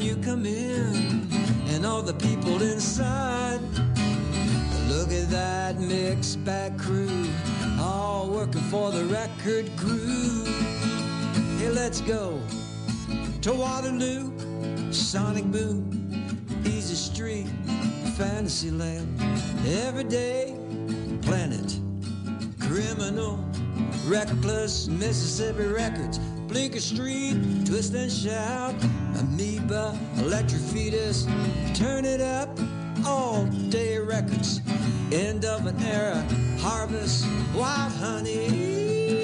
you come in and all the people inside. Look at that mixed bag crew, all working for the record crew. Hey, let's go to Waterloo, Sonic Boom, Easy Street, Fantasyland, Everyday Planet, Criminal, Reckless, Mississippi Records, Blinker Street, Twist and Shout, Amoeba, Electric Fetus, Turn It Up, All Day Records, End of an Era, Harvest, Wild Honey.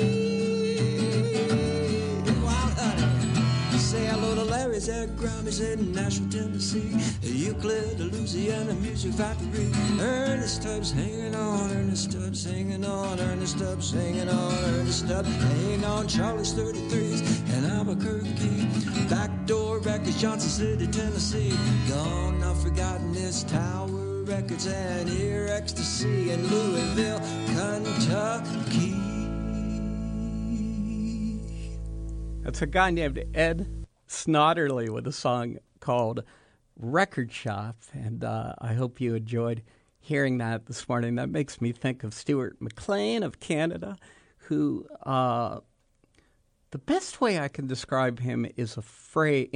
Say hello to Larry's at Grammys in Nashville, Tennessee, Euclid, Louisiana Music Factory. Ernest Tubbs hanging on, Ernest Tubbs hanging on, Ernest Tubbs hanging on, Ernest Tubbs hanging on. Charlie's 33s in Albuquerque, Backdoor Records, Johnson City, Tennessee. Gone, not forgotten is Tower Records and Ear Ecstasy in Louisville, Kentucky. That's a guy named Ed Snodderly with a song called Record Shop, and I hope you enjoyed hearing that this morning. That makes me think of Stuart McLean of Canada, who the best way I can describe him is hosted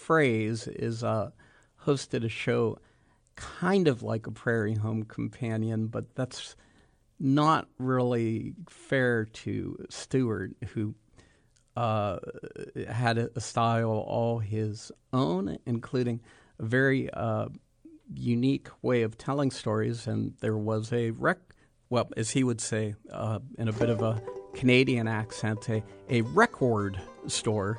a show kind of like a Prairie Home Companion, but that's not really fair to Stuart, who had a style all his own, including a very unique way of telling stories. And there was as he would say, in a bit of a Canadian accent, a record store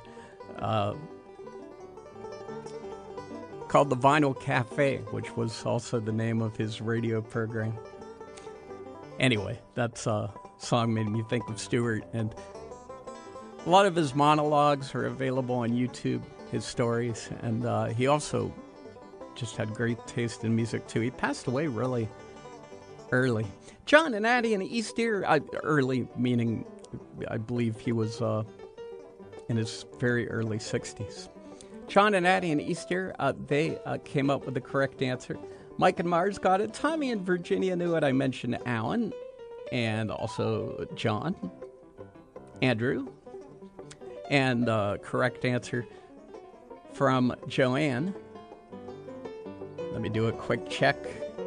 called the Vinyl Cafe, which was also the name of his radio program. Anyway, that song made me think of Stuart, and a lot of his monologues are available on YouTube, his stories, and he also just had great taste in music, too. He passed away really early. John and Addie in East Deer, early meaning I believe he was in his very early 60s. John and Addie in East Deer, they came up with the correct answer. Mike and Mars got it. Tommy in Virginia knew it. I mentioned Alan, and also John, Andrew. And correct answer from Joanne. Let me do a quick check.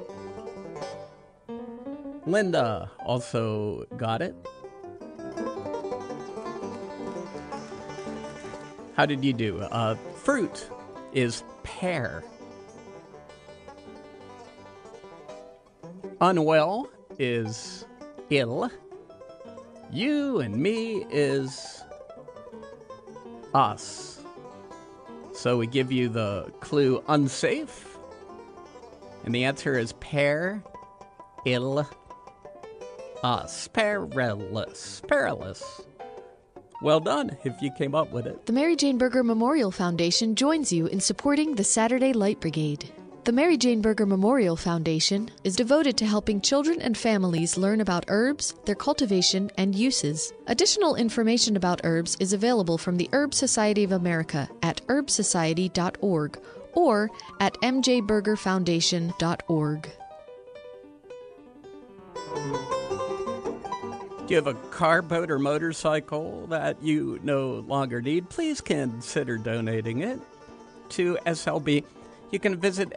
Linda also got it. How did you do? Fruit is pear. Unwell is ill. You and me is us. So we give you the clue unsafe, and the answer is pear, ill, us, perilous. Well done if you came up with it. The Mary Jane Berger Memorial Foundation joins you in supporting the Saturday Light Brigade. The Mary Jane Berger Memorial Foundation is devoted to helping children and families learn about herbs, their cultivation, and uses. Additional information about herbs is available from the Herb Society of America at herbsociety.org or at mjbergerfoundation.org. Do you have a car, boat, or motorcycle that you no longer need? Please consider donating it to SLB. You can visit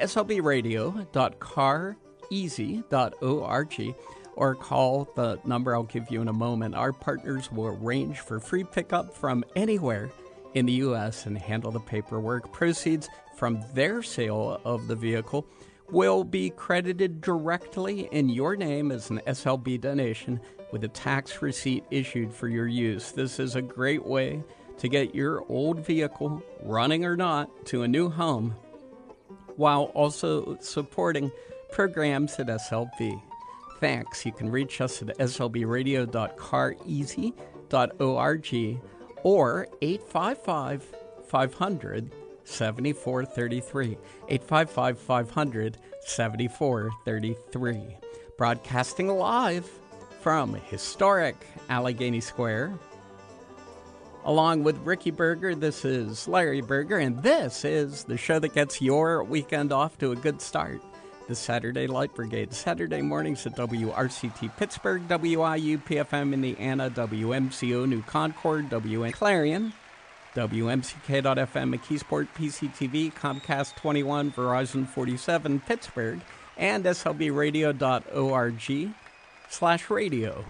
slbradio.careasy.org or call the number I'll give you in a moment. Our partners will arrange for free pickup from anywhere in the U.S. and handle the paperwork. Proceeds from their sale of the vehicle will be credited directly in your name as an SLB donation with a tax receipt issued for your use. This is a great way to get your old vehicle, running or not, to a new home, while also supporting programs at SLB. Thanks. You can reach us at slbradio.careasy.org or 855-500-7433. 855-500-7433. Broadcasting live from historic Allegheny Square Along with Ricky Berger, this is Larry Berger, and this is the show that gets your weekend off to a good start. The Saturday Light Brigade, Saturday mornings at WRCT Pittsburgh, WIU-PFM Indiana, WMCO New Concord, WN Clarion, WMCK.FM McKeesport, PCTV, Comcast 21, Verizon 47 Pittsburgh, and slbradio.org/radio.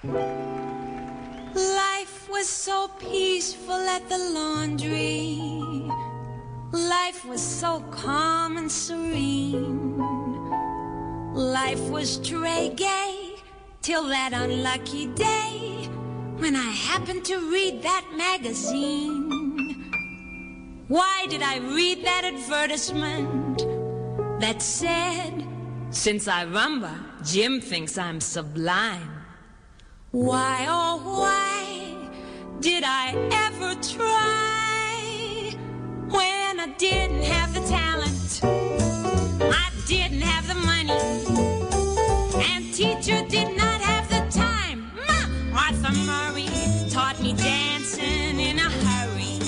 Life was so peaceful at the laundry. Life was so calm and serene. Life was tray gay till that unlucky day when I happened to read that magazine. Why did I read that advertisement that said, since I rumba, Jim thinks I'm sublime? Why, oh why did I ever try when I didn't have the talent, I didn't have the money, and teacher did not have the time? Arthur Murray taught me dancing in a hurry.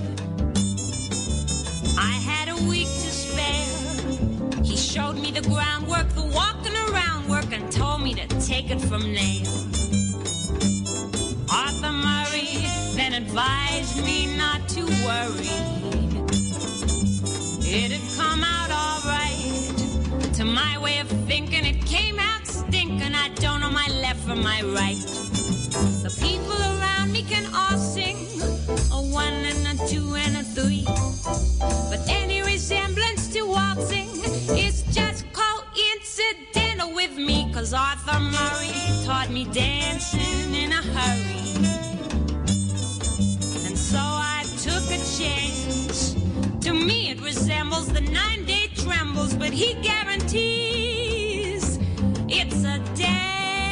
I had a week to spare. He showed me the groundwork, the walking around work, and told me to take it from there. Arthur Murray then advised me not to worry. It had come out all right. To my way of thinking, it came out stinking. I don't know my left from my right. The people around me can all sing a 1 and a 2 and a 3. But any resemblance to waltzing is just coincidental with me, 'cause Arthur Murray taught me dancing in a hurry. And so I took a chance. To me it resembles the 9-day trembles, but he guarantees it's a dance.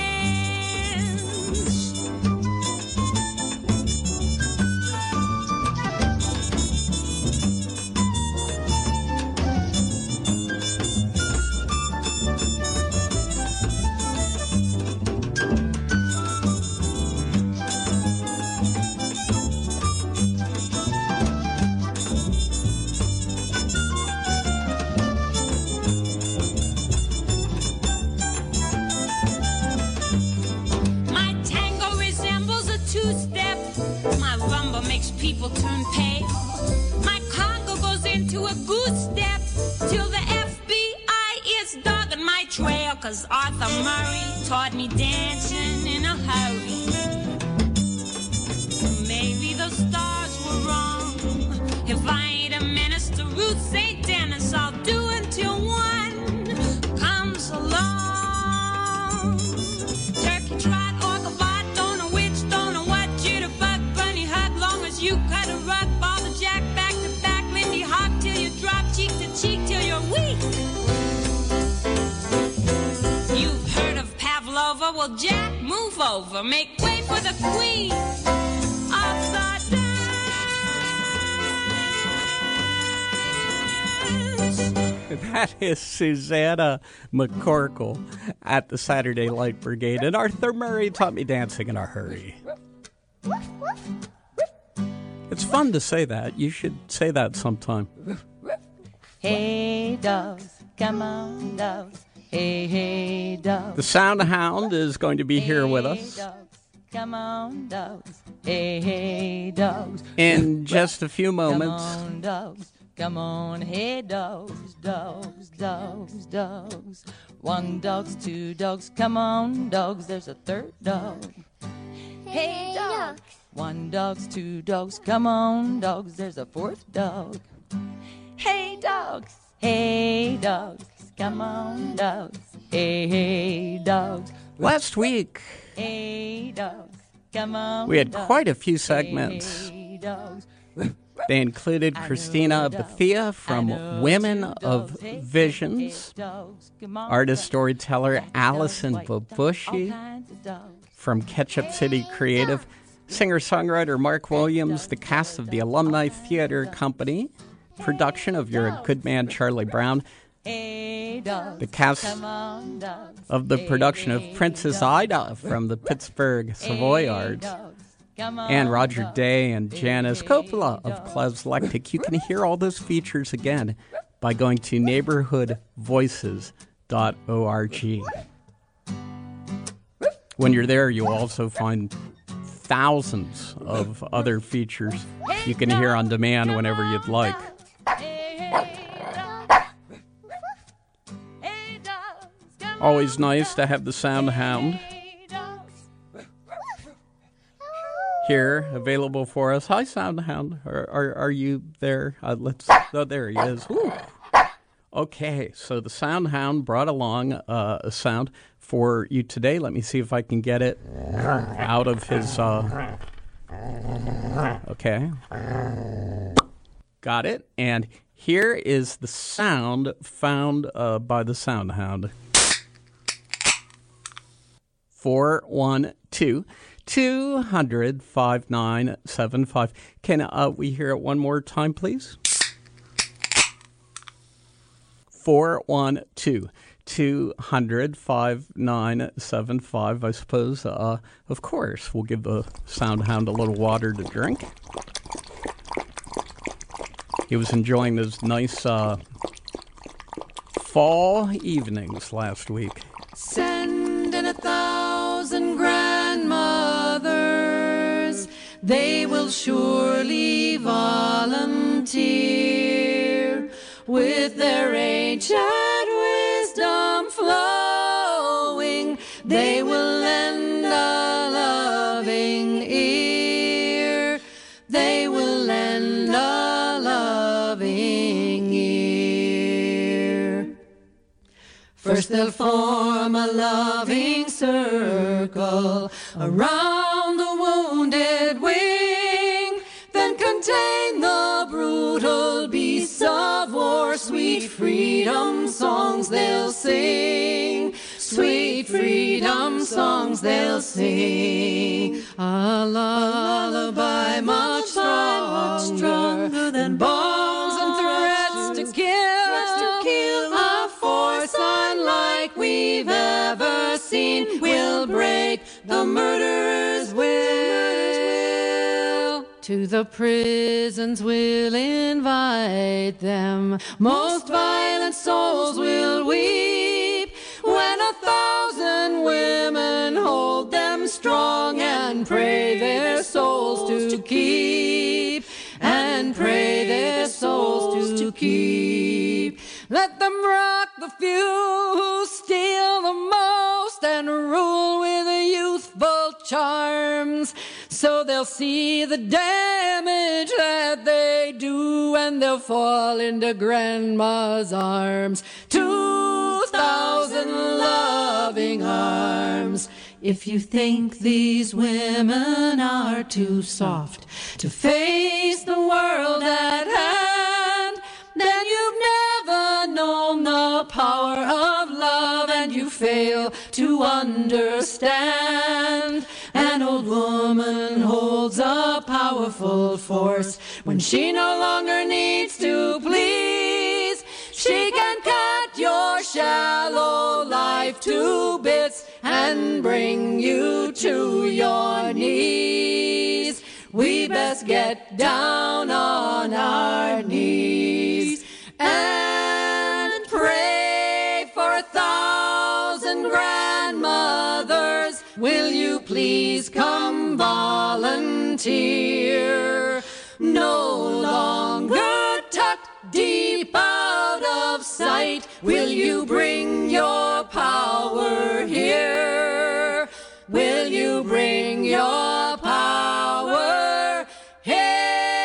People turn pale. My conga goes into a goose step till the FBI is dogging my trail, 'cause Arthur Murray taught me dancing in a hurry. Maybe the stars were wrong. If I ain't a minister, Ruth St. Dennis, I'll do until one comes along. Turkey trot, orgavot, don't know which, don't know what, jitterbug, bunny hug, long as you cut a rug, ball the jack, back to back, Lindy Hop till you drop, cheek to cheek till you're weak. You've heard of Pavlova? Well, Jack, move over, make way for the queen of the dance. That is Susanna McCorkle at the Saturday Light Brigade, and Arthur Murray taught me dancing in a hurry. It's fun to say that. You should say that sometime. Hey, dogs, come on, dogs. Hey, hey, dogs. The Sound Hound is going to be here with us. Dogs, come on, dogs. Hey, hey, dogs. In just a few moments. Come on, dogs. Come on, hey, dogs, dogs, dogs, dogs. 1 dog, 2 dogs. Come on, dogs. There's a 3rd dog. Hey, dogs. 1 dog, 2 dogs. Come on, dogs. There's a 4th dog. Hey, dogs. Hey, dogs. Come on, dogs. Hey, hey, dogs. Last week, Hey, dogs. Come on, we had dogs. quite a few segments. Hey, dogs. They included Christina Bethia from Women of Visions, artist storyteller Allison Babushi from Ketchup City Creative, singer-songwriter Mark Williams, the cast of the Alumni Theater Company, production of You're a Good Man, Charlie Brown, the cast of the production of Princess Ida from the Pittsburgh Savoy Arts, and Roger Day and Janice Coppola of Klezlectic. You can hear all those features again by going to neighborhoodvoices.org. When you're there, you'll also find thousands of other features you can hear on demand whenever you'd like. Always nice to have the Sound Hound here, available for us. Hi, Sound Hound. Are you there? Oh, there he is. Woo. Okay, so the Sound Hound brought along a sound for you today. Let me see if I can get it out of his... Okay. Got it. And here is the sound found by the Sound Hound. 412-200-5975. Can we hear it one more time, please? 412-200-5975. I suppose, of course, we'll give the Sound Hound a little water to drink. He was enjoying those nice fall evenings last week. Send in 1,000 grandmothers, they will surely volunteer with their ancient wisdom flowing. They will lend a loving ear. They will lend a loving ear. First they'll form a loving circle around the wounded wing, then contain the brutal beasts of war. Sweet freedom songs they'll sing, sweet freedom songs they'll sing. A lullaby much stronger than bombs and threats to kill. A force unlike we've ever seen will break the murderer's will. To the prisons we'll invite them. Most violent souls will weep when 1,000 women hold them strong and pray their souls to keep, and pray their souls to keep. Let them rock the few who steal the most and rule with youthful charms, so they'll see the damage that they do and they'll fall into Grandma's arms. 2,000 loving arms. If you think these women are too soft to face the world at hand, then you've never known the power of love, and you fail to understand. An old woman holds a powerful force when she no longer needs to please. She can cut your shallow life to bits and bring you to your knees. We best get down on our knees and pray for 1,000 grandmothers. Will you please come volunteer? No longer tucked deep out of sight, will you bring your power here? Will you bring your power here?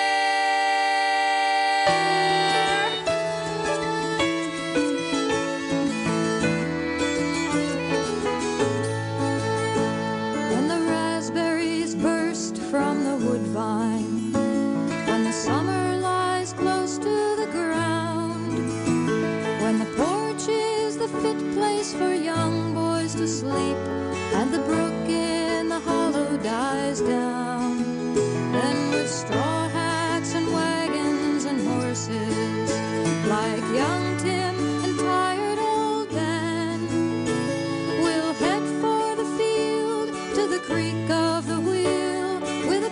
When the raspberries burst from the woodbine, when the summer lies close to the ground, when the porch is the fit place for young boys to sleep, and the brook in the hollow dies down, then with straw hats and wagons and horses, like young Tim and tired old Dan, we'll head for the field to the creak of the wheel, with a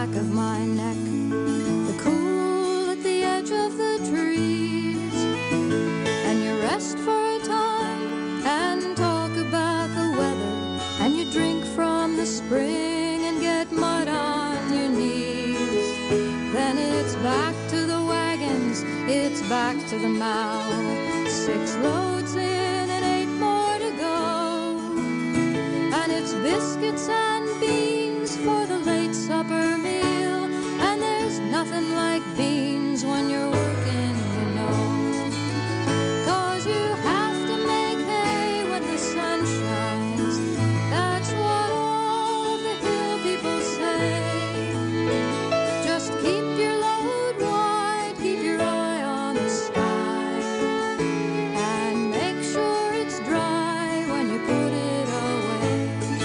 back of my neck, the cool at the edge of the trees, and you rest for a time and talk about the weather, and you drink from the spring and get mud on your knees. Then it's back to the wagons, it's back to the mow, 6 loads in and 8 more to go, and it's biscuits and beans for the late supper meal, and there's nothing like beans when you're working, you know, 'cause you have to make hay when the sun shines. That's what all the hill people say. Just keep your load wide, keep your eye on the sky, and make sure it's dry when you put it away.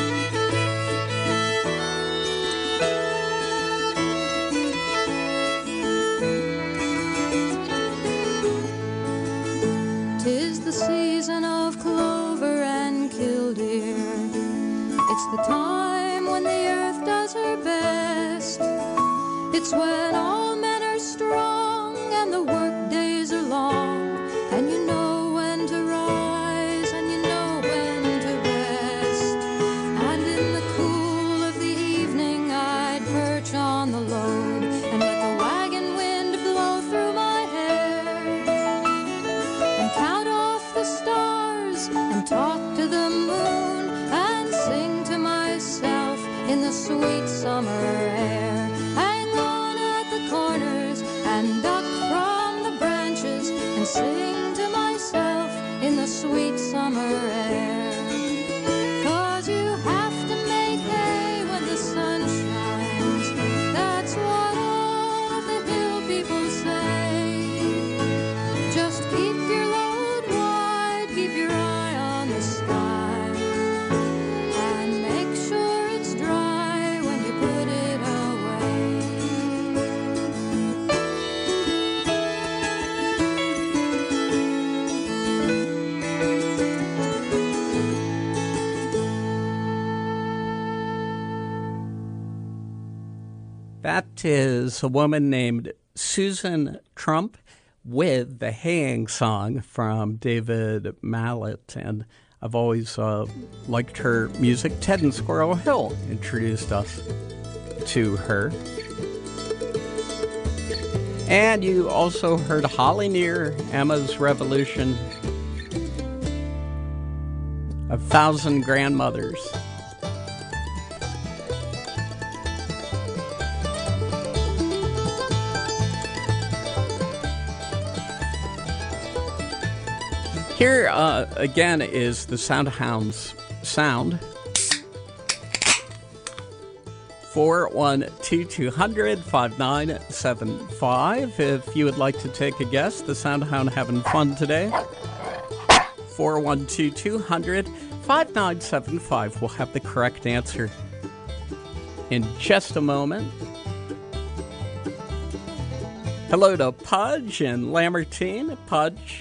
'Tis the season of clover and killdeer. It's the time when the earth does her best. It's when all men are strong and the work days are long, and you know when to rise and you know when to rest. And in the cool of the evening I'd perch on the load and let the wagon wind blow through my hair, and count off the stars and talk to the moon and sing to myself in the sweet summer air. Hang on at the corners and duck from the branches and sing to myself in the sweet summer air. 'Cause you have to make hay when the sun shines. That's what all of the hill people say. Just keep your load wide, keep your eye on the sky, and make sure it's dry when you put it away. That is a woman named Susan Trump with the Haying Song from David Mallet, and I've always liked her music. Ted and Squirrel Hill introduced us to her. And you also heard Holly Near, Emma's Revolution, 1,000 Grandmothers. Here, again, is the Soundhounds sound. 412-200-5975. If you would like to take a guess, the Soundhound having fun today. 412-200-5975. We'll have the correct answer in just a moment. Hello to Pudge and Lamartine. Pudge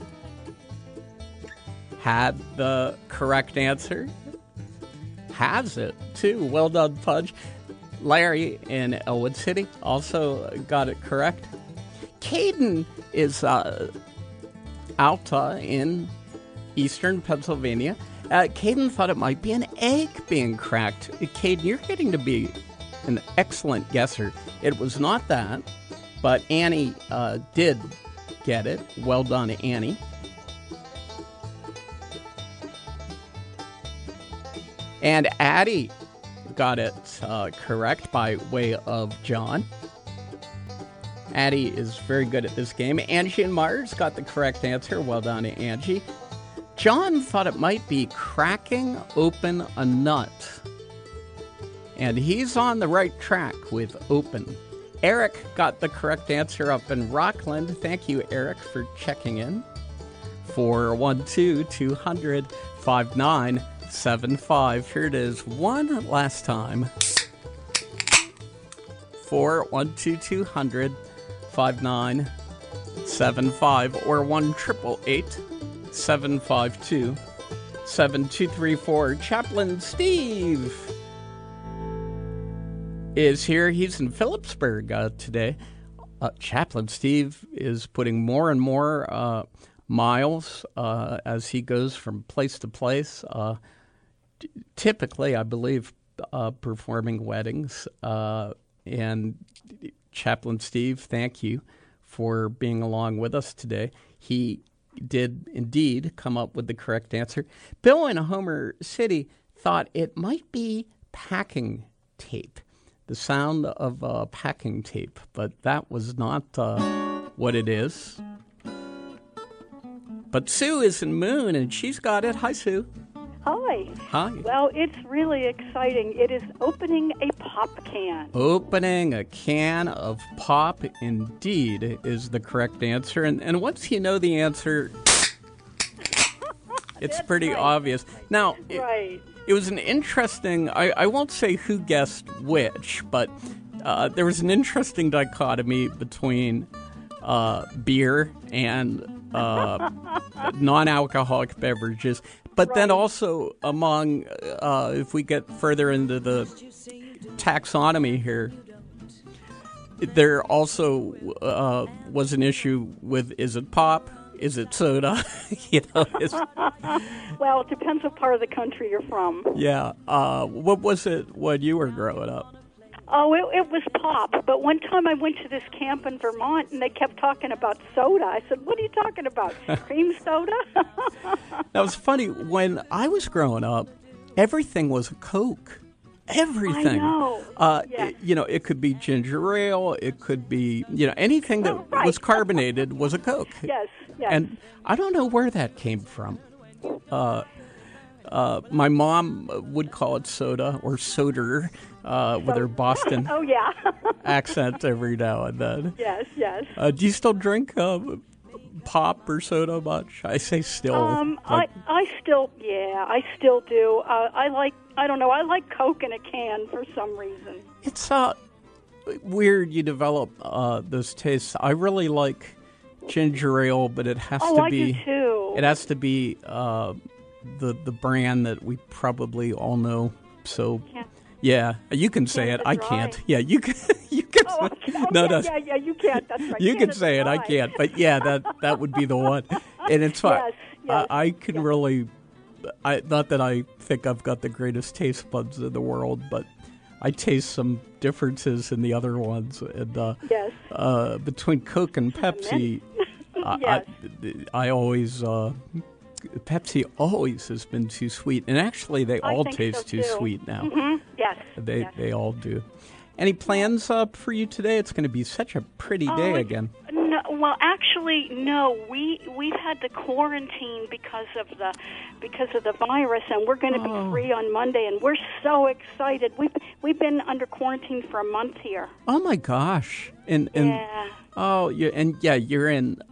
had the correct answer. Has it, too. Well done, Pudge. Larry in Elwood City also got it correct. Caden is out in eastern Pennsylvania. Caden thought it might be an egg being cracked. Caden, you're getting to be an excellent guesser. It was not that, but Annie did get it. Well done, Annie. And Addie got it correct by way of John. Addie is very good at this game. Angie and Mars got the correct answer. Well done, Angie. John thought it might be cracking open a nut. And he's on the right track with open. Eric got the correct answer up in Rockland. Thank you, Eric, for checking in. 412-200-5975. Here it is one last time. 412-200-5975 or 1-888-752-7234. Chaplain Steve. is here. He's in Phillipsburg today. Chaplain Steve is putting more and more miles as he goes from place to place. Typically, I believe, performing weddings. And Chaplain Steve, thank you for being along with us today. He did indeed come up with the correct answer. Bill in Homer City thought it might be packing tape, the sound of packing tape, but that was not what it is. But Sue is in Moon, and she's got it. Hi, Sue. Hi. Hi. Well, it's really exciting. It is opening a pop can. Opening a can of pop, indeed, is the correct answer. And once you know the answer, it's pretty obvious. Now, it was an interesting, I won't say who guessed which, but there was an interesting dichotomy between beer and non-alcoholic beverages. But then also among, if we get further into the taxonomy here, there also was an issue with, is it pop? Is it soda? Well, it depends what part of the country you're from. Yeah. What was it when you were growing up? Oh, it was pop. But one time I went to this camp in Vermont, and they kept talking about soda. I said, what are you talking about? Cream soda? That was funny. When I was growing up, everything was a Coke. Everything. I know. Yes. It could be ginger ale. It could be, anything that was carbonated was a Coke. Yes. And I don't know where that came from. My mom would call it soda or soder with her Boston accent every now and then. Yes. Do you still drink pop or soda much? I say still. I still do. I like Coke in a can for some reason. It's weird you develop those tastes. I really like ginger ale, but it has to be. I do too. It has to be the brand that we probably all know. So. Yeah, you can say it. I can't. Yeah, you can. You can. Oh, okay. No. Yeah, you can't. That's right. You can say it. I can't. But yeah, that would be the one. And it's fine. Yes. I can really. Not that I think I've got the greatest taste buds in the world, but I taste some differences in the other ones. And between Coke and Pepsi, I always. Pepsi always has been too sweet, and actually they all taste too sweet now. Mm-hmm. Yes. They all do. Any plans for you today? It's going to be such a pretty day again. No, well, actually, no. We've had to quarantine because of the virus, and we're going to be free on Monday, and we're so excited. We've been under quarantine for a month here. Oh my gosh! And you're in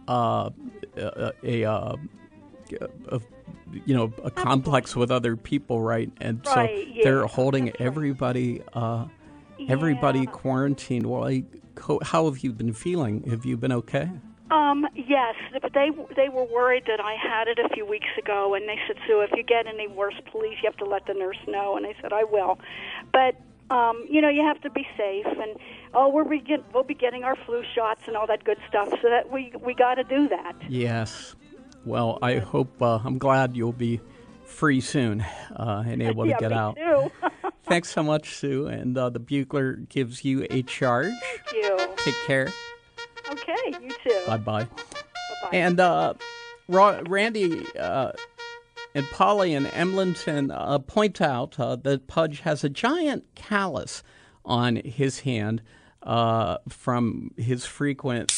a complex with other people, right? And so they're holding everybody quarantined. Well, how have you been feeling? Have you been okay? Yes, but they were worried that I had it a few weeks ago, and they said, Sue, if you get any worse, please, you have to let the nurse know. And I said, I will. But you have to be safe, and we'll be getting our flu shots and all that good stuff. So that we got to do that. Yes. Well, I hope, I'm glad you'll be free soon and able to get out. Too. Thanks so much, Sue. And the Bugler gives you a charge. Thank you. Take care. Okay, you too. Bye-bye. Bye-bye. And Randy and Polly and Emlenton point out that Pudge has a giant callus on his hand from his frequent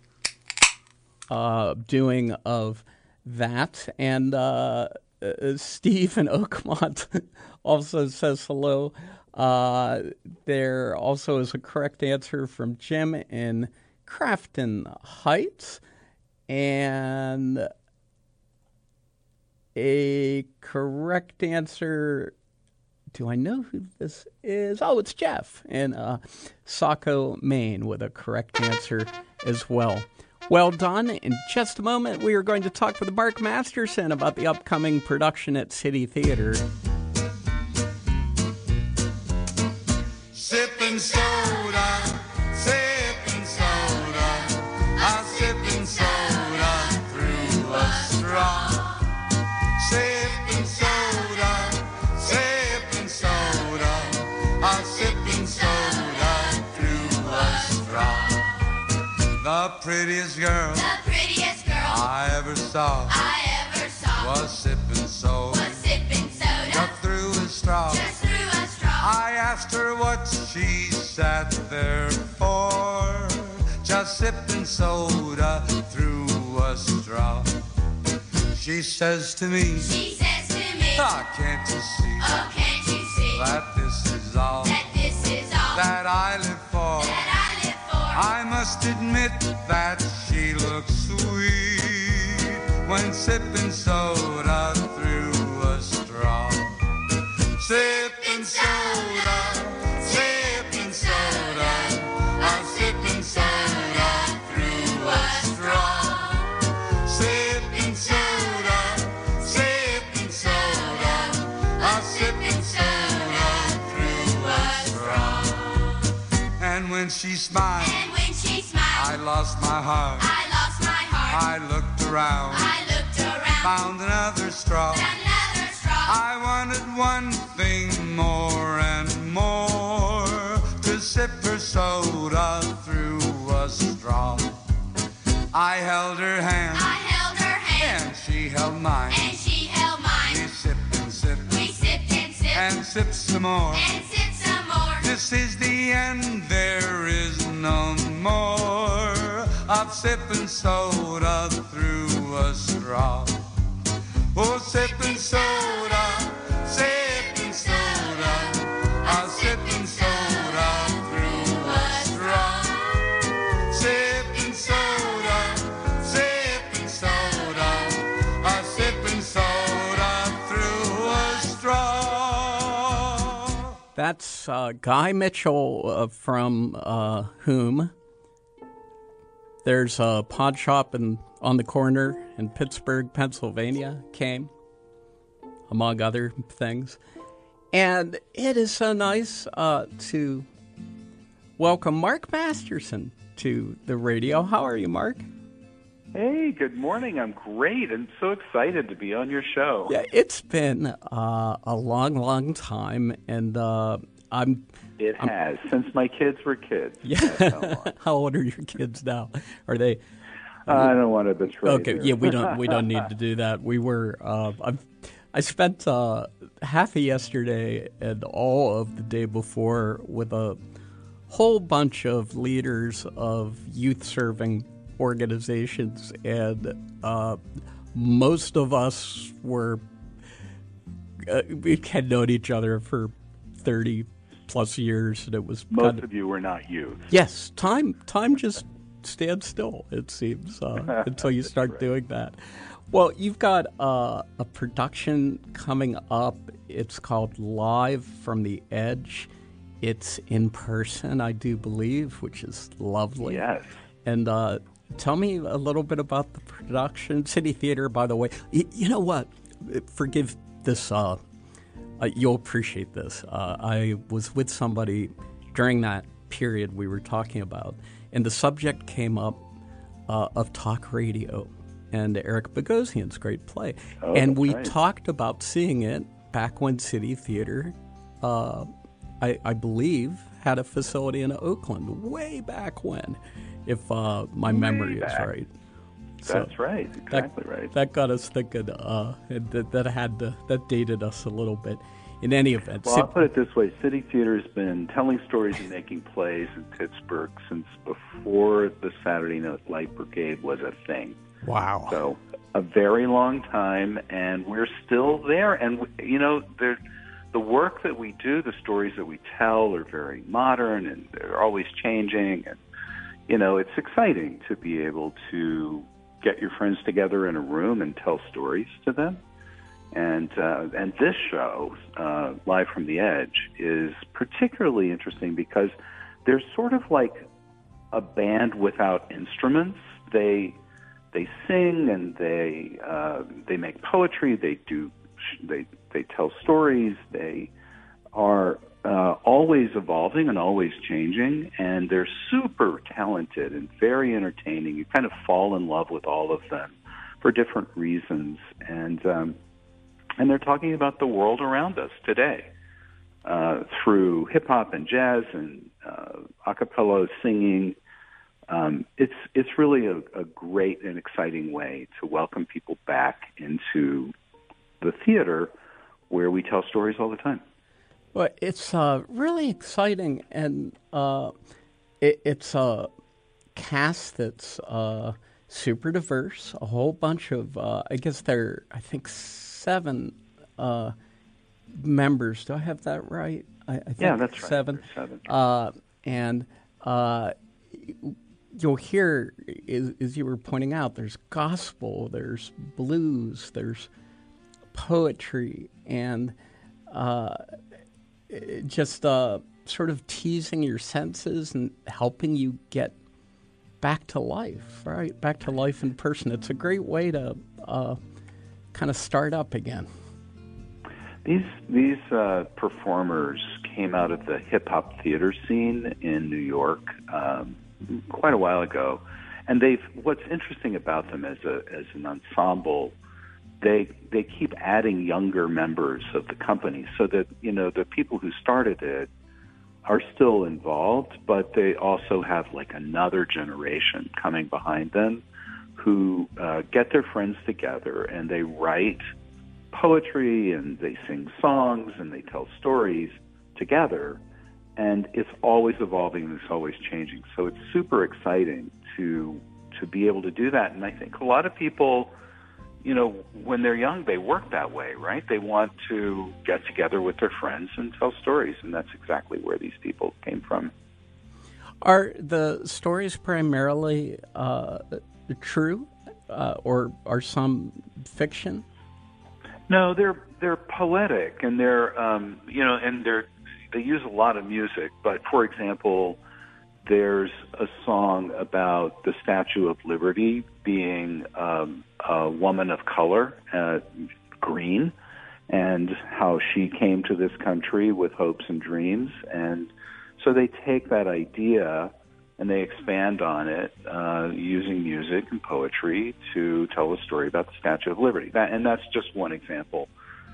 doing of that. And Steve in Oakmont also says hello. There also is a correct answer from Jim in Crafton Heights. And a correct answer. Do I know who this is? Oh, it's Jeff in Saco, Maine, with a correct answer as well. Well done. In just a moment, we are going to talk with Mark Masterson about the upcoming production at City Theater. sipping soda, sipping soda, I'm sipping soda through a straw. Sipping soda, sipping soda, I'm sipping soda through a straw. The prettiest girl I ever saw was sipping soda, just through a straw. I asked her what she sat there for, just sipping soda through a straw. She says to me, oh, can't you see, that this is all that I live for? I must admit that she looks sweet when sipping soda through a straw. Sipping soda, sipping soda, I'm sipping soda through a straw. Sipping soda, sipping soda, I'm sipping soda through a straw. And when she smiled, I lost my heart. I looked around, found another straw. I wanted one thing more and more, to sip her soda through a straw. I held her hand, and she held mine. We sipped and sipped, and sipped some more. This is the end, there is no more of sipping soda through a straw. Oh, sipping soda, sipping soda, I'm sipping soda through a straw. Sipping soda, sipping soda, I'm sipping soda through a straw. That's Guy Mitchell from Whom. There's a pawn shop on the corner in Pittsburgh, Pennsylvania, came, among other things. And it is so nice to welcome Mark Masterson to the radio. How are you, Mark? Hey, good morning. I'm great. I'm so excited to be on your show. Yeah, it's been a long, long time, and It has, since my kids were kids. Yeah. How old are your kids now? Are they? I don't want to betray. Okay, yeah, we don't need to do that. We were. I spent half of yesterday and all of the day before with a whole bunch of leaders of youth-serving organizations, and most of us were. We had known each other for 30+ years, and it was most of you were not youth. Yes, time just stands still, it seems, until you start doing that. Well, you've got a production coming up. It's called Live from the Edge. It's in person, I do believe, which is lovely. Yes. And tell me a little bit about the production. City Theater, by the way. You know what? Forgive this. You'll appreciate this. I was with somebody during that period we were talking about, and the subject came up of talk radio and Eric Bogosian's great play. Oh, and we right. talked about seeing it back when City Theater, I believe, had a facility in Oakland way back when, if my memory is right. That's right, exactly right. That got us thinking. That dated us a little bit. In any event, well, I'll put it this way: City Theater's been telling stories and making plays in Pittsburgh since before the Saturday Night Light Brigade was a thing. Wow! So a very long time, and we're still there. And the work that we do, the stories that we tell, are very modern, and they're always changing. And it's exciting to be able to get your friends together in a room and tell stories to them. And this show, Live from the Edge, is particularly interesting because they're sort of like a band without instruments. They sing and they make poetry. They tell stories. They are always evolving and always changing, and they're super talented and very entertaining. You kind of fall in love with all of them for different reasons, and they're talking about the world around us today through hip hop and jazz and a cappella singing. It's really a great and exciting way to welcome people back into the theater where we tell stories all the time. Well, it's really exciting, and it's a cast that's super diverse. A whole bunch of, I think 7 members. Do I have that right? I think yeah, that's right. 7. There's 7. And you'll hear, as you were pointing out, there's gospel, there's blues, there's poetry, and just sort of teasing your senses and helping you get back to life, right? Back to life in person. It's a great way to kind of start up again. These performers came out of the hip-hop theater scene in New York quite a while ago, and what's interesting about them as an ensemble, they keep adding younger members of the company, so that the people who started it are still involved, but they also have like another generation coming behind them who get their friends together and they write poetry and they sing songs and they tell stories together, and it's always evolving and it's always changing. So it's super exciting to be able to do that. And I think a lot of people, when they're young, they work that way, right? They want to get together with their friends and tell stories, and that's exactly where these people came from. Are the stories primarily true, or are some fiction? No, they're poetic, and they're they use a lot of music. But for example, there's a song about the Statue of Liberty being a woman of color, green, and how she came to this country with hopes and dreams. And so they take that idea and they expand on it using music and poetry to tell a story about the Statue of Liberty. And that's just one example.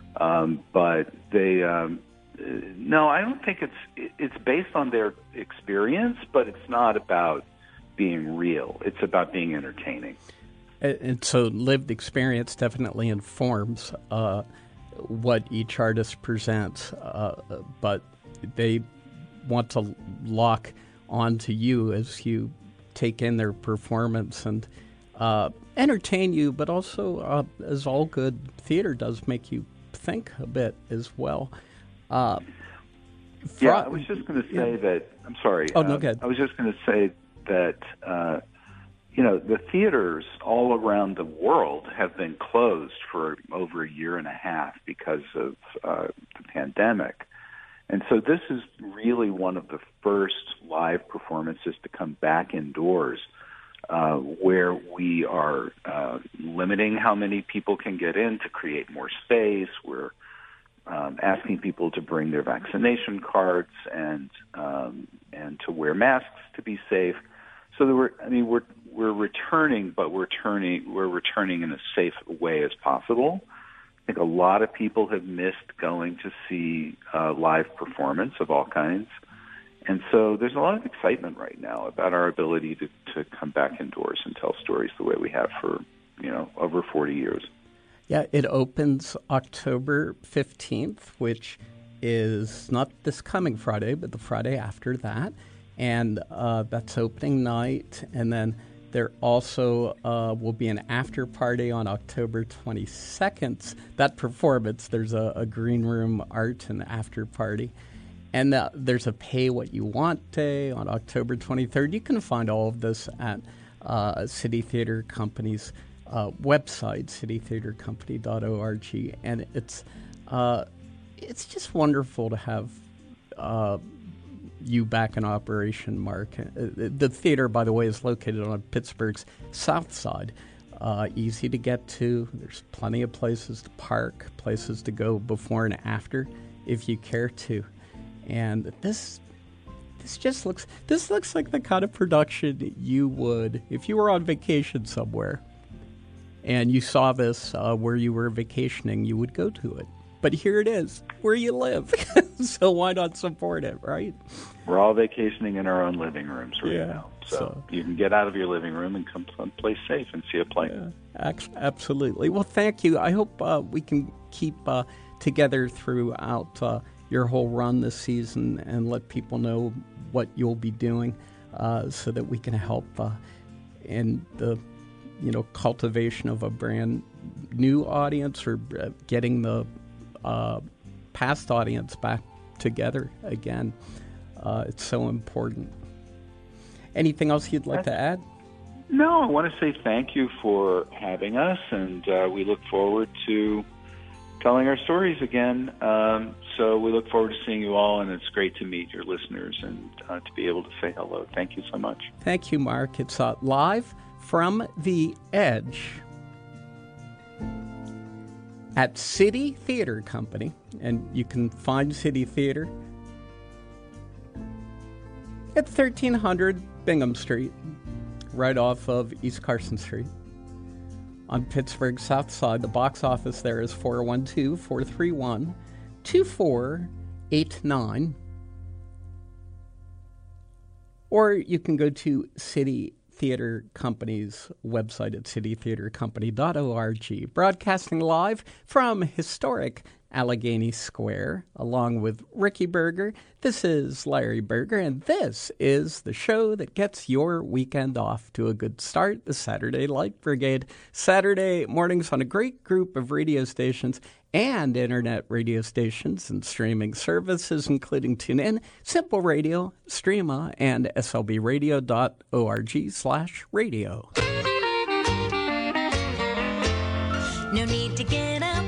But they... no, I don't think it's based on their experience, but it's not about being real. It's about being entertaining. And so lived experience definitely informs what each artist presents, but they want to lock onto you as you take in their performance and entertain you, but also, as all good theater does, make you think a bit as well. I was just going to say that. I'm sorry. Oh, no, go ahead. I was just going to say that the theaters all around the world have been closed for over a year and a half because of the pandemic, and so this is really one of the first live performances to come back indoors, where we are limiting how many people can get in to create more space. We're asking people to bring their vaccination cards and to wear masks to be safe. So we're returning, but we're returning in a safe way as possible. I think a lot of people have missed going to see live performance of all kinds, and so there's a lot of excitement right now about our ability to come back indoors and tell stories the way we have for over 40 years. Yeah, it opens October 15th, which is not this coming Friday, but the Friday after that. And that's opening night. And then there also will be an after party on October 22nd. That performance, there's a green room art and after party. And there's a pay what you want day on October 23rd. You can find all of this at City Theater Company's website, citytheatercompany.org, and it's just wonderful to have you back in operation, Mark. The theater, by the way, is located on Pittsburgh's south side. Easy to get to. There's plenty of places to park, places to go before and after, if you care to. And this looks like the kind of production you would, if you were on vacation somewhere and you saw this where you were vacationing, you would go to it. But here it is, where you live. So why not support it, right? We're all vacationing in our own living rooms now. So you can get out of your living room and come someplace safe and see a play. Yeah, absolutely. Well, thank you. I hope we can keep together throughout your whole run this season and let people know what you'll be doing so that we can help in the cultivation of a brand new audience or getting the past audience back together again. It's so important. Anything else you'd like to add? No, I want to say thank you for having us, and we look forward to telling our stories again. So we look forward to seeing you all, and it's great to meet your listeners and to be able to say hello. Thank you so much. Thank you, Mark. It's live from the Edge at City Theater Company, and you can find City Theater at 1300 Bingham Street, right off of East Carson Street on Pittsburgh's South Side. The box office there is 412-431-2489. Or you can go to City Theater Company's website at citytheatercompany.org. Broadcasting live from historic Allegheny Square, along with Ricky Berger. This is Larry Berger, and this is the show that gets your weekend off to a good start, the Saturday Light Brigade. Saturday mornings on a great group of radio stations and internet radio stations and streaming services, including TuneIn, Simple Radio, Streama, and slbradio.org/radio. No need to get up.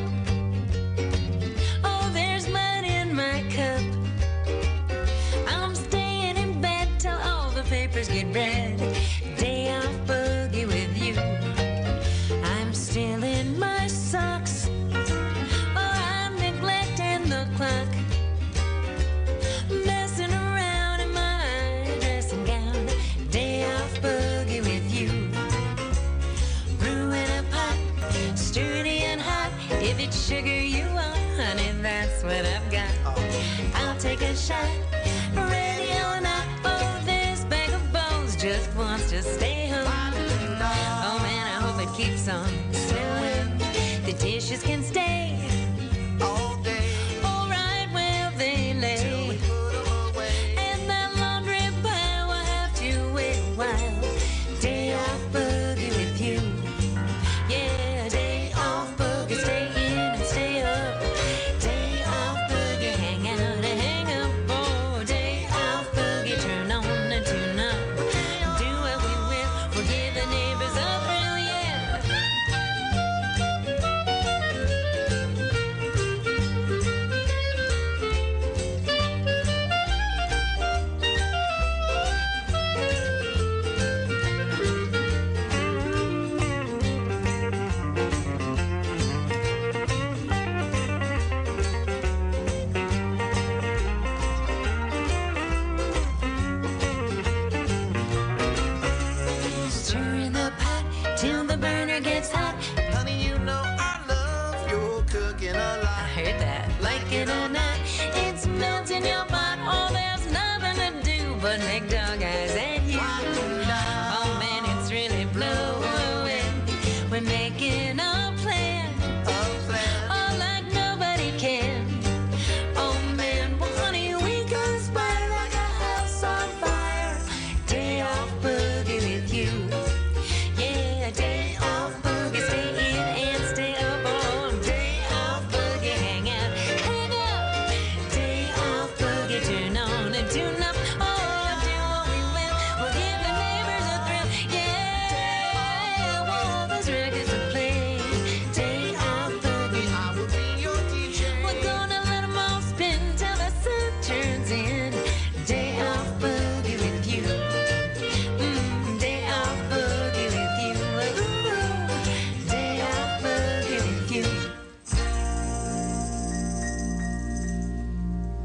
Oh, there's mud in my cup. I'm staying in bed till all the papers get read. Day off boogie with you. I'm still in my socks. Oh, I'm neglecting the clock. Messing around in my dressing gown. Day off boogie with you. Brewing a pot, sturdy and hot. If it's sugar you want, honey, that's what I've got. I'll take a shot, ready or not. Oh, this bag of bones just wants to stay home. Oh man, I hope it keeps on snowing. The dishes can stay all day. All right, well they lay. And that laundry pile will have to wait a while. Day off boogie with you. Yeah, day off boogie, stay in and stay up. Day off boogie, hang out and hang up. Oh, day off boogie, turn on and tune up. Do what we will, we'll give the neighbors a thrill, yeah. Stirring the pot till the burner gets hot. Honey, you know I love your cooking a lot. I heard that. Like it or not, it's melting your pot. Oh, there's nothing to do but make dog eyes at you. Oh man, it's really blowing. We're making a plan. Oh, like nobody can. Oh man, well, honey, we conspire like a house on fire. Day off boogie with you. Yeah, day off boogie, stay in and stay up all day off boogie, hang out, hang up. Day off boogie, turn on and tune up. Oh, do what we will, we'll give the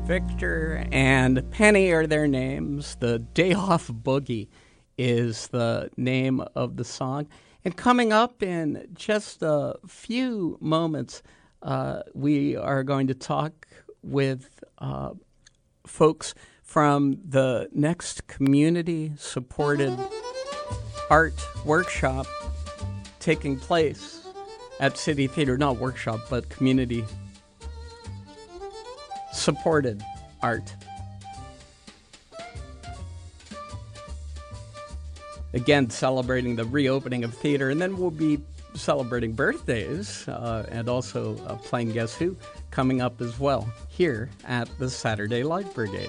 Victor and Penny are their names. The Day Off Boogie is the name of the song. And coming up in just a few moments, we are going to talk with folks from the next community-supported art workshop taking place at City Theater. Not workshop, but community-supported art. Again, celebrating the reopening of theater, and then we'll be celebrating birthdays and also playing Guess Who coming up as well here at the Saturday Light Brigade.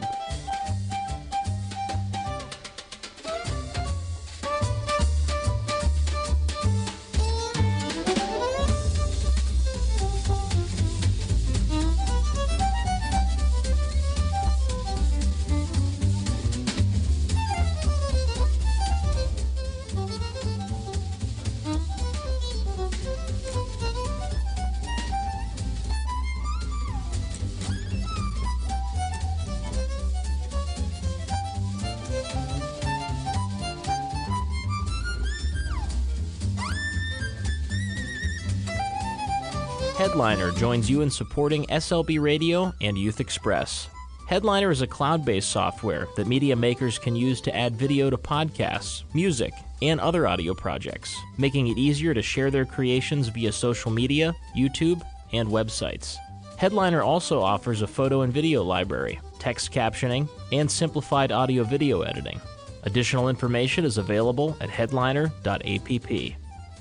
Headliner joins you in supporting SLB Radio and Youth Express. Headliner is a cloud-based software that media makers can use to add video to podcasts, music, and other audio projects, making it easier to share their creations via social media, YouTube, and websites. Headliner also offers a photo and video library, text captioning, and simplified audio-video editing. Additional information is available at headliner.app.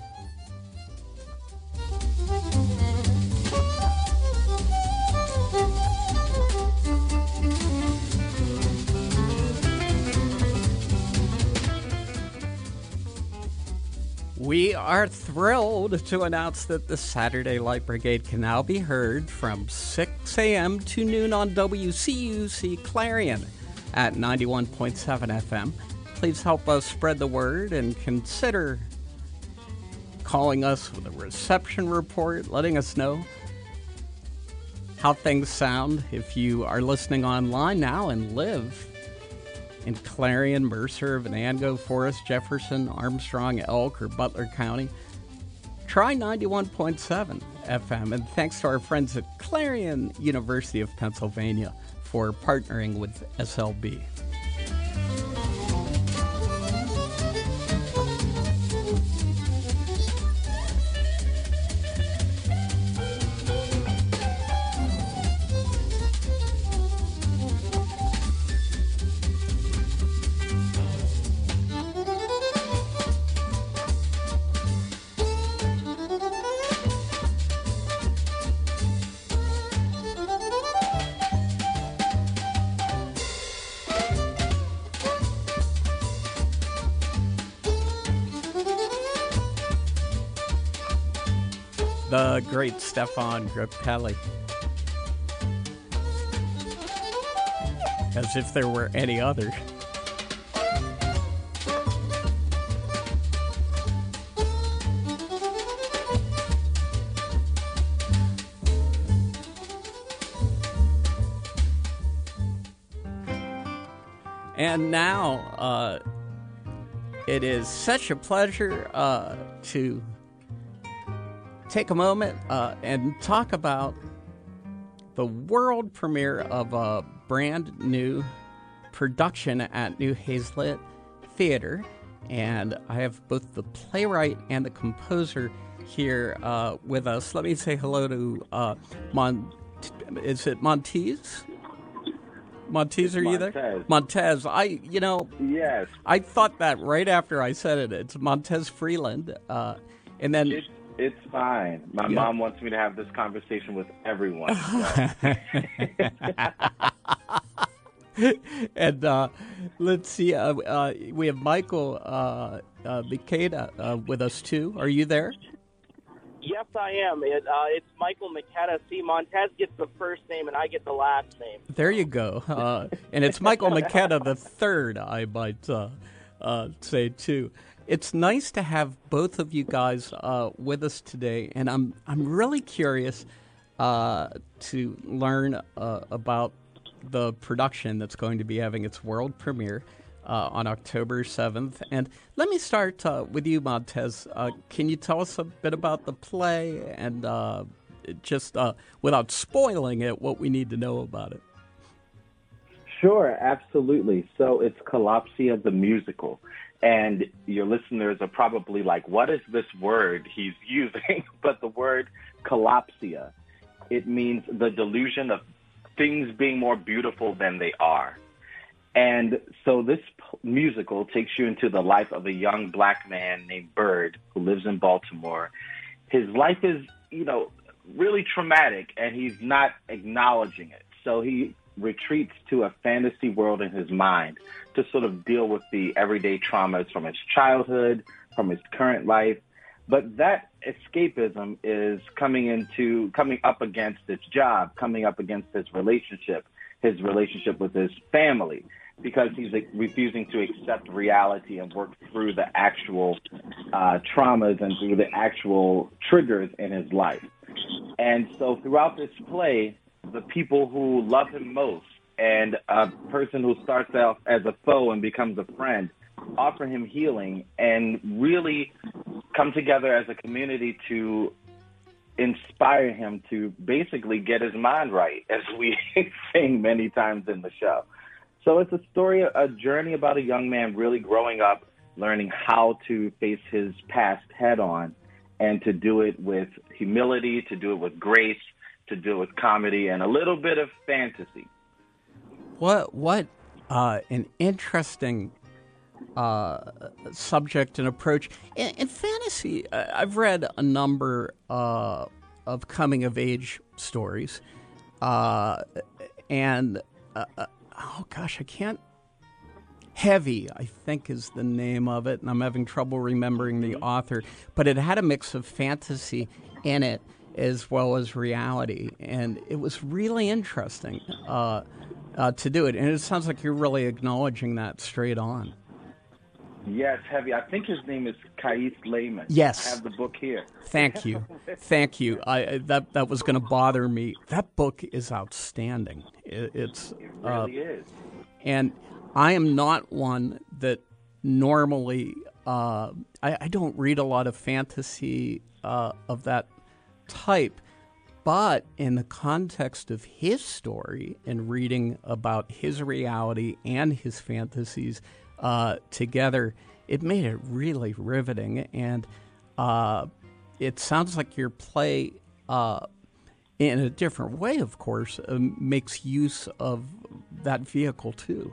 We are thrilled to announce that the Saturday Light Brigade can now be heard from 6 a.m. to noon on WCUC Clarion at 91.7 FM. Please help us spread the word and consider calling us with a reception report, letting us know how things sound. If you are listening online now and live in Clarion, Mercer, Venango, Forest, Jefferson, Armstrong, Elk, or Butler County, try 91.7 FM. And thanks to our friends at Clarion University of Pennsylvania for partnering with SLB. The great Stefan Grappelli. As if there were any other. And now, it is such a pleasure to take a moment and talk about the world premiere of a brand new production at New Hazlitt Theater. And I have both the playwright and the composer here with us. Let me say hello to is it Montez? Montez, are you there? Montez. Yes. I thought that right after I said it. It's Montez Freeland. And then it's fine. My mom wants me to have this conversation with everyone. So. And let's see. We have Michael Mikeda with us, too. Are you there? Yes, I am. It's Michael Mikeda. See, Montez gets the first name, and I get the last name. There you go. And it's Michael Mikeda the third, I might say, too. It's nice to have both of you guys with us today, and I'm really curious to learn about the production that's going to be having its world premiere on October 7th. And let me start with you, Montez. Can you tell us a bit about the play and just without spoiling it, what we need to know about it? Sure, absolutely. So it's Collapsia the musical. And your listeners are probably like, what is this word he's using? But the word collapsia, it means the delusion of things being more beautiful than they are. And so this musical takes you into the life of a young black man named Bird who lives in Baltimore. His life is, really traumatic, and he's not acknowledging it. So he retreats to a fantasy world in his mind to sort of deal with the everyday traumas from his childhood, from his current life. But that escapism is coming up against his job, coming up against his relationship with his family, because he's refusing to accept reality and work through the actual traumas and through the actual triggers in his life. And so throughout this play, the people who love him most and a person who starts out as a foe and becomes a friend offer him healing and really come together as a community to inspire him to basically get his mind right, as we sing many times in the show. So it's a journey about a young man really growing up, learning how to face his past head on, and to do it with humility, to do it with grace, to do it with comedy, and a little bit of fantasy. What an interesting subject and approach. In fantasy, I've read a number of coming-of-age stories, and I can't... Heavy, I think, is the name of it, and I'm having trouble remembering the author. But it had a mix of fantasy in it as well as reality, and it was really interesting to do it. And it sounds like you're really acknowledging that straight on. Yes, Heavy. I think his name is Kais Lehman. Yes. I have the book here. Thank you. That was going to bother me. That book is outstanding. It really is. And I am not one that normally I don't read a lot of fantasy of that type, but in the context of his story and reading about his reality and his fantasies together, it made it really riveting. And it sounds like your play, in a different way, of course, makes use of that vehicle too.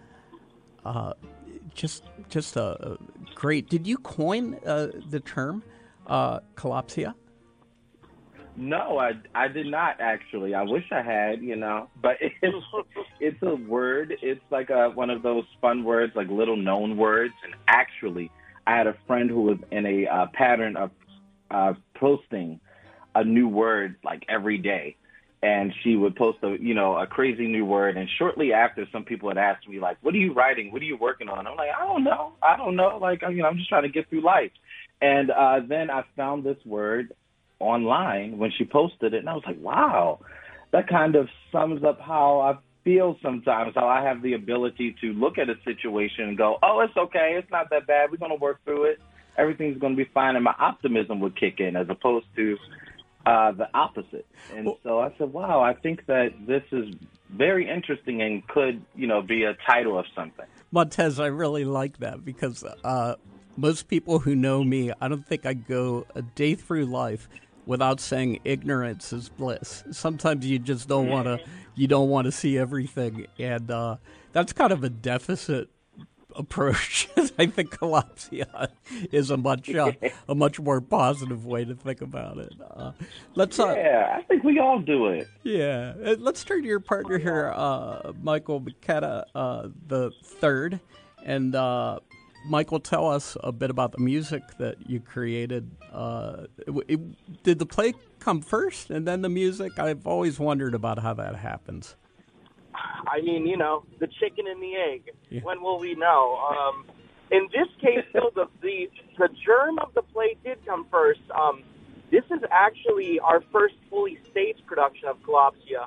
Just a great. Did you coin the term collapsia? No, I did not actually. I wish I had, but it's a word. It's like one of those fun words, like little known words. And actually, I had a friend who was in a pattern of posting a new word like every day. And she would post a crazy new word. And shortly after, some people had asked me, like, what are you writing? What are you working on? I'm like, I don't know. Like, I'm just trying to get through life. And then I found this word online when she posted it. And I was like, wow, that kind of sums up how I feel sometimes, how I have the ability to look at a situation and go, oh, it's okay. It's not that bad. We're going to work through it. Everything's going to be fine. And my optimism would kick in as opposed to the opposite. And so I said, wow, I think that this is very interesting and could, be a title of something. Montez, I really like that because most people who know me, I don't think I go a day through life without saying ignorance is bliss. Sometimes you just don't want to see everything. And that's kind of a deficit approach. I think collapsia is a much more positive way to think about it. I think we all do it. Yeah, let's turn to your partner here, Michael Michetta the third, and Michael, tell us a bit about the music that you created. Did the play come first and then the music? I've always wondered about how that happens. I mean, the chicken and the egg. Yeah. When will we know? In this case, though, the germ of the play did come first. This is actually our first fully staged production of Collapsia.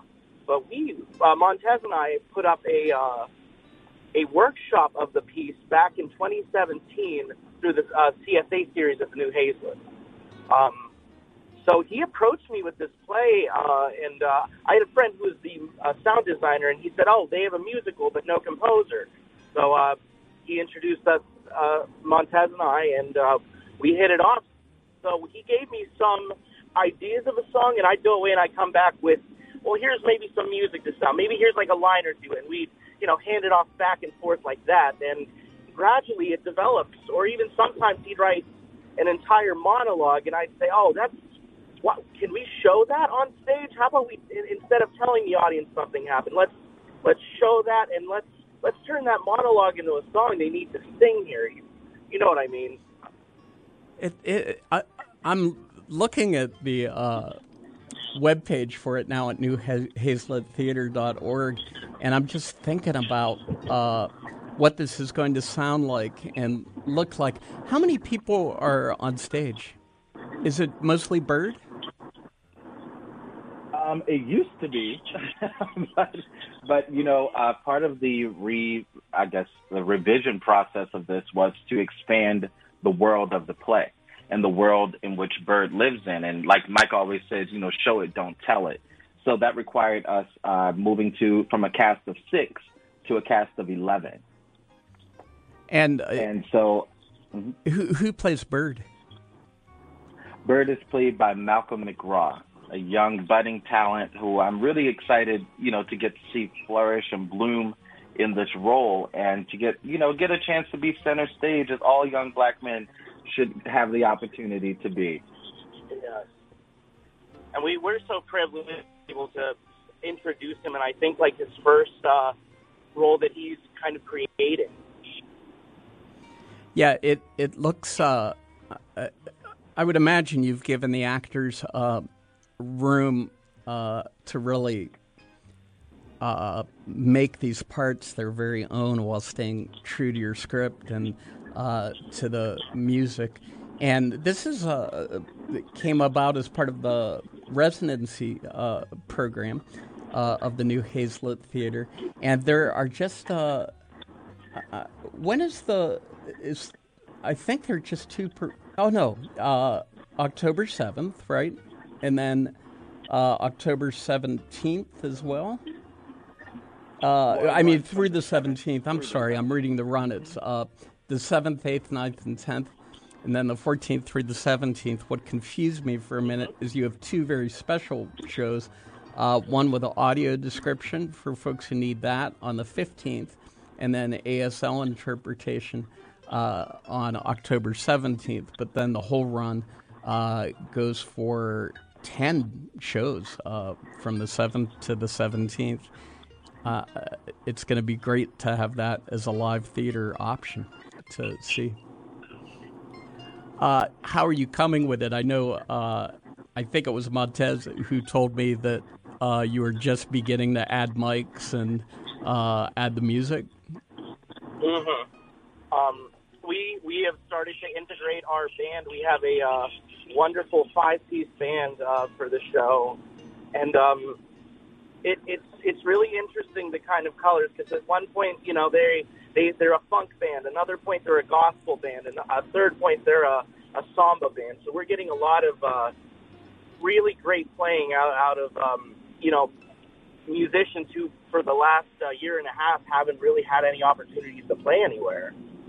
but Montez and I put up a workshop of the piece back in 2017 through the CSA series at the New Hazlet. So he approached me with this play, and I had a friend who was the sound designer, and he said, "Oh, they have a musical but no composer." So he introduced us, Montez and I, and we hit it off. So he gave me some ideas of a song, and I'd go away and I'd come back with, well, here's maybe some music to sound. Maybe here's like a line or two, and we'd, hand it off back and forth like that. And gradually it develops. Or even sometimes he'd write an entire monologue, and I'd say, oh, what, can we show that on stage? How about we, instead of telling the audience something happened, let's show that, and let's turn that monologue into a song. They need to sing here. You know what I mean? I'm looking at the webpage for it now at newhazlettheater.org, and I'm just thinking about what this is going to sound like and look like. How many people are on stage? Is it mostly Bird? It used to be, but part of the revision process of this was to expand the world of the play and the world in which Bird lives in. And like Mike always says, show it, don't tell it. So that required us moving from a cast of 6 to a cast of 11. And so, who plays Bird? Bird is played by Malcolm McGraw, a young budding talent who I'm really excited, to get to see flourish and bloom in this role, and to get a chance to be center stage, as all young black men should have the opportunity to be. Yes. And we're so privileged to be able to introduce him, and I think like his first role that he's kind of creating. Yeah, it looks. I would imagine you've given the actors room to really make these parts their very own while staying true to your script and to the music. And this is came about as part of the residency program of the New Hazlet Theater. And there are just when is I think there are just 2 per. Oh no, October 7th, right? And then October 17th as well. Through the 17th. I'm sorry, I'm reading the run. It's the 7th, 8th, 9th, and 10th. And then the 14th through the 17th. What confused me for a minute is you have 2 very special shows. One with an audio description for folks who need that on the 15th, and then ASL interpretation on October 17th. But then the whole run goes for 10 shows from the 7th to the 17th. It's going to be great to have that as a live theater option to see. How are you coming with it? I know, I think it was Montez who told me that you were just beginning to add mics and add the music. Mm-hmm. We have started to integrate our band. We have a wonderful 5-piece band for the show, and it's really interesting, the kind of colors, because at one point, they're a funk band, another point they're a gospel band, and a third point they're a samba band. So we're getting a lot of really great playing out of musicians who for the last year and a half haven't really had any opportunities to play anywhere.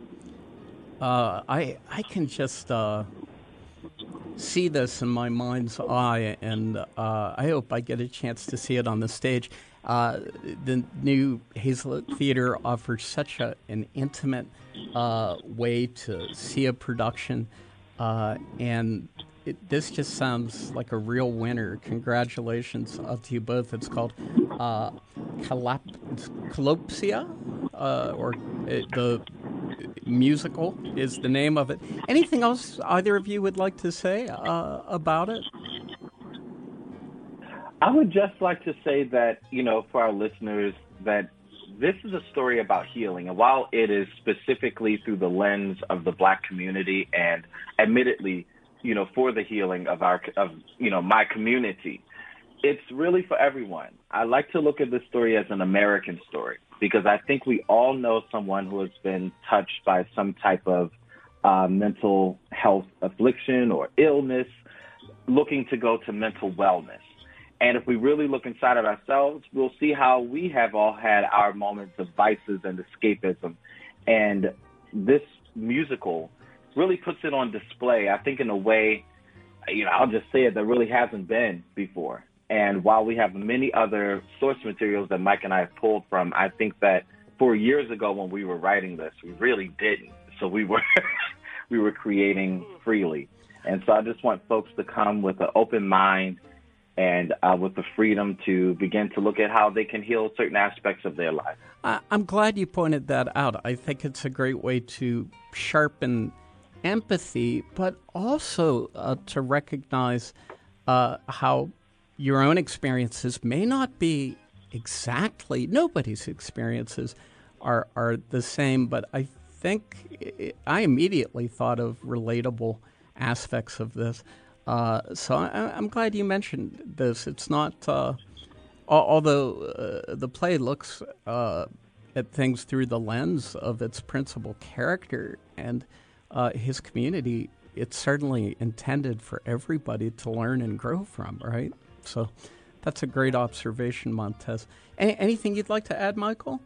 I can just see this in my mind's eye, and I hope I get a chance to see it on the stage. The New Hazlet Theater offers such an intimate way to see a production, and this just sounds like a real winner. Congratulations to you both. It's called Kalopsia, or the musical is the name of it. Anything else either of you would like to say about it? I would just like to say that, for our listeners, that this is a story about healing. And while it is specifically through the lens of the Black community and admittedly, for the healing of my community, It's really for everyone. I like to look at this story as an American story because I think we all know someone who has been touched by some type of mental health affliction or illness, looking to go to mental wellness. And if we really look inside of ourselves, we'll see how we have all had our moments of vices and escapism. And this musical really puts it on display, I think, in a way, I'll just say it, that really hasn't been before. And while we have many other source materials that Mike and I have pulled from, I think that 4 years ago when we were writing this, we really didn't. So we were we were creating freely. And so I just want folks to come with an open mind and with the freedom to begin to look at how they can heal certain aspects of their life. I'm glad you pointed that out. I think it's a great way to sharpen empathy, but also to recognize how your own experiences may not be exactly, nobody's experiences are the same, but I think I immediately thought of relatable aspects of this. So I'm glad you mentioned this. It's not, although the play looks at things through the lens of its principal character and his community, it's certainly intended for everybody to learn and grow from, right? So that's a great observation, Montez. Anything you'd like to add, Michael?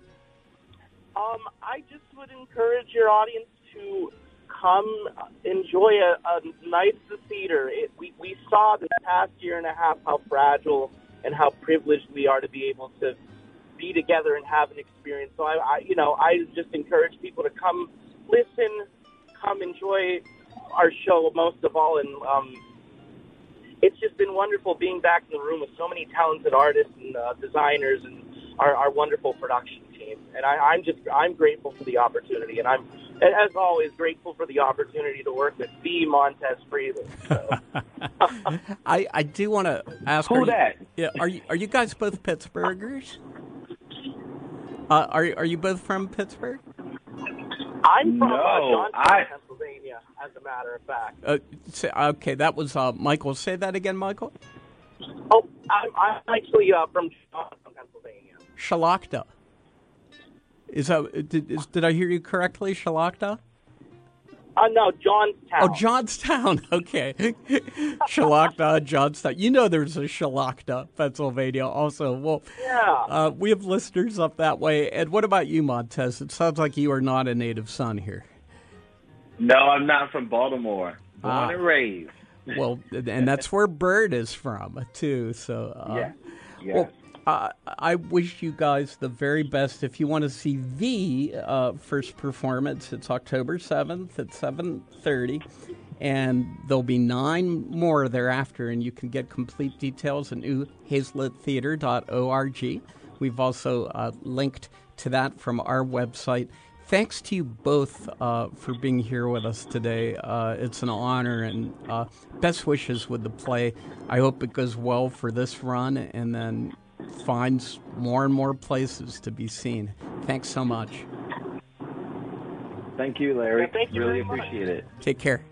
I just would encourage your audience to come enjoy a night at the theater. We saw this past year and a half how fragile and how privileged we are to be able to be together and have an experience. So I just encourage people to come listen, come enjoy our show most of all, and it's just been wonderful being back in the room with so many talented artists and designers and our wonderful production team. And I'm grateful for the opportunity, and I'm, as always, grateful for the opportunity to work with the Montez Freely. So. I do want to ask, who that? Are you guys both Pittsburghers? Are you both from Pittsburgh? I'm from Johnstown, Pennsylvania, as a matter of fact. Okay, that was Michael. Say that again, Michael. Oh, I'm actually from Johnstown, Pennsylvania. Shalakta. Did I hear you correctly, Shalakta? No, Johnstown. Oh, Johnstown. Okay. Shalakta, Johnstown. You know there's a Shalakta, Pennsylvania also. Well, yeah. We have listeners up that way. And what about you, Montez? It sounds like you are not a native son here. No, I'm not from Baltimore. Born and raised. Well, and that's where Bird is from, too. So, yeah. Well, I wish you guys the very best. If you want to see the first performance, it's October 7th at 7:30, and there'll be 9 more thereafter, and you can get complete details at newhazlitttheater.org. We've also linked to that from our website. Thanks to you both for being here with us today. It's an honor, and best wishes with the play. I hope it goes well for this run, and then finds more and more places to be seen. Thanks so much. Thank you, Larry. Yeah, thank you really very much. appreciate it. Take care.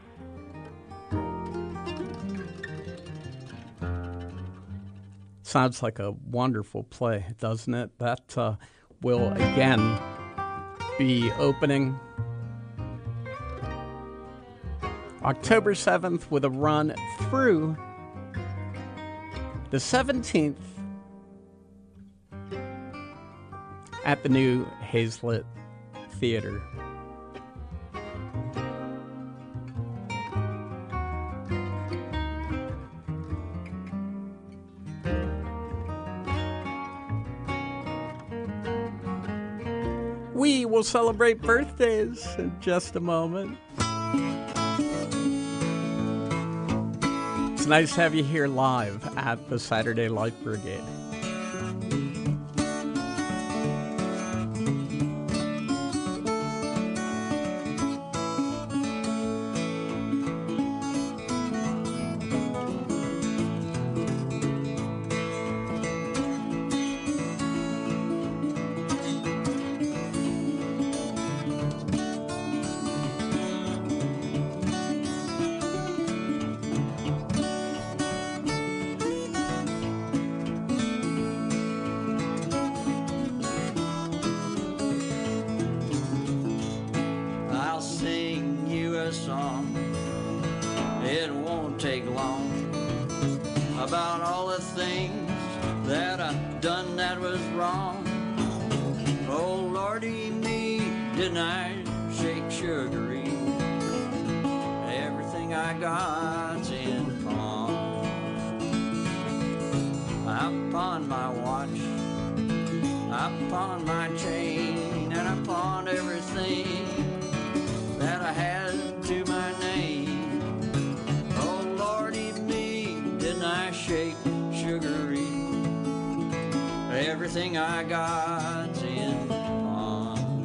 Sounds like a wonderful play, doesn't it? That will again be opening October 7th with a run through the 17th at the New Hazlitt Theater. We will celebrate birthdays in just a moment. It's nice to have you here live at the Saturday Light Brigade. a song, it won't take long, about all the things that I've done that was wrong. Oh, Lordy me, didn't I shake sugary? Everything I got's in pawn. I pawned my watch, I pawned my chain, and I pawned everything that I had to my name. Oh, Lordy me, didn't I shake sugary? Everything I got's in pawn.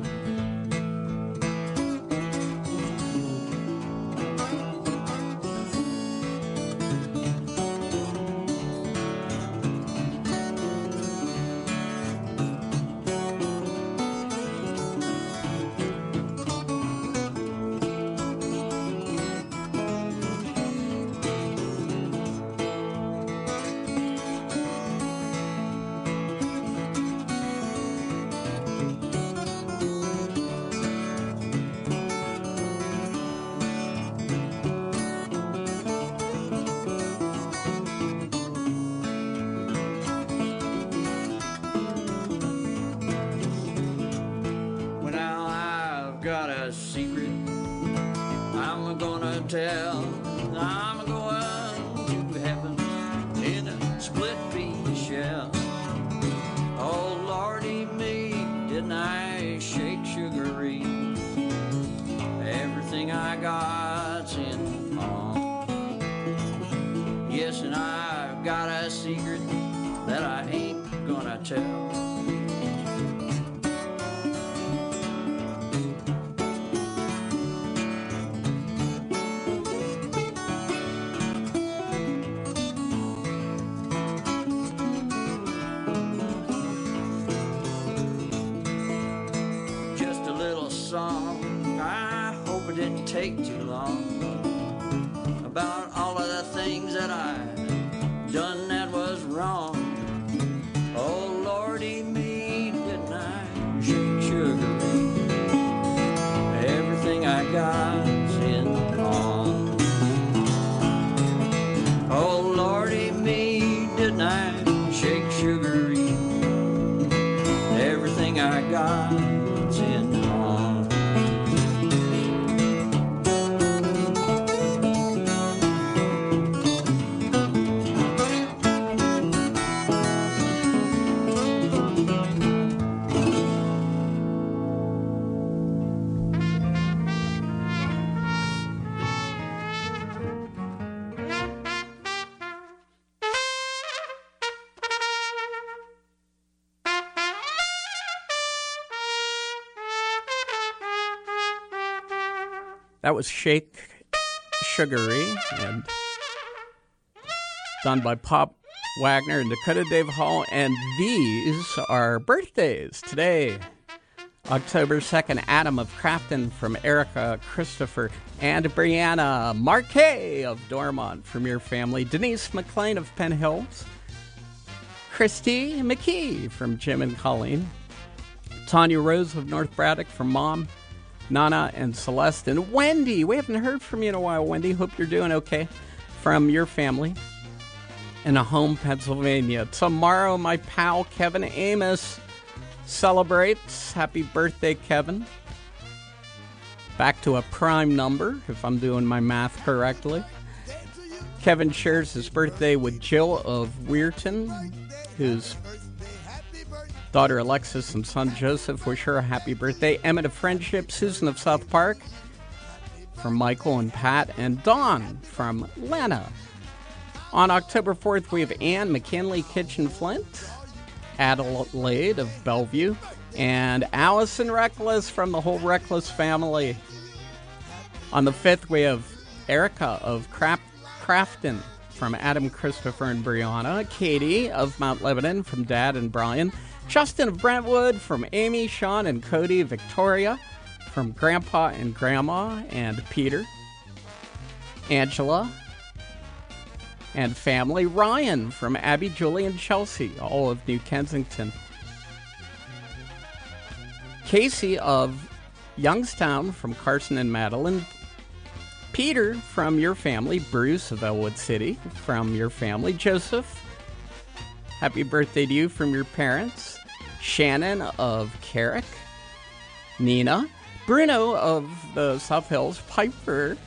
Tell I'm going to heaven in a split pea shell. Oh, Lordy me, didn't I shake sugary? Everything I got's in pawn. Yes, and I've got a secret that I ain't gonna tell. Take too long about all of the things that I've done that was wrong. Oh, Lordy me, didn't I shake sugary? Everything I got's in pawn. Oh, Lordy me, didn't I shake sugary? Everything I got's in pawn. That was Shake Sugary, and done by Pop Wagner and Dakota Dave Hall. And these are birthdays today. October 2nd, Adam of Crafton from Erica, Christopher, and Brianna Marquet of Dormont from your family. Denise McLean of Penn Hills. Christy McKee from Jim and Colleen. Tanya Rose of North Braddock from Mom. Nana and Celeste, and Wendy. We haven't heard from you in a while, Wendy. Hope you're doing okay. From your family in Home, Pennsylvania. Tomorrow, my pal Kevin Amos celebrates. Happy birthday, Kevin. Back to a prime number, if I'm doing my math correctly. Kevin shares his birthday with Jill of Weirton, whose daughter Alexis and son Joseph. Wish her a happy birthday. Emmett of Friendship, Susan of South Park, from Michael and Pat, and Dawn from Lana. On October 4th, we have Ann McKinley Kitchen Flint, Adelaide of Bellevue, and Allison Reckless from the whole Reckless family. On the 5th, we have Erica of Crafton from Adam, Christopher, and Brianna. Katie of Mount Lebanon from Dad and Brian. Justin of Brentwood from Amy, Sean, and Cody. Victoria from Grandpa and Grandma and Peter. Angela and family. Ryan from Abby, Julie, and Chelsea, all of New Kensington. Casey of Youngstown from Carson and Madeline. Peter from your family. Bruce of Elwood City from your family. Joseph, happy birthday to you from your parents. Shannon of Carrick. Nina. Bruno of the South Hills. Piper